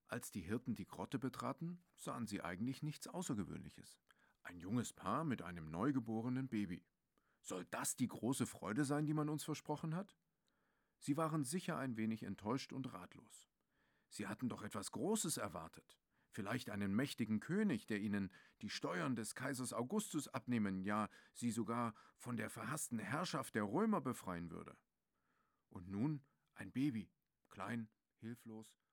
Als die Hirten die Grotte betraten, sahen sie eigentlich nichts Außergewöhnliches. Ein junges Paar mit einem neugeborenen Baby. Soll das die große Freude sein, die man uns versprochen hat? Sie waren sicher ein wenig enttäuscht und ratlos. Sie hatten doch etwas Großes erwartet. Vielleicht einen mächtigen König, der ihnen die Steuern des Kaisers Augustus abnehmen, ja, sie sogar von der verhassten Herrschaft der Römer befreien würde. Und nun ein Baby, klein, hilflos,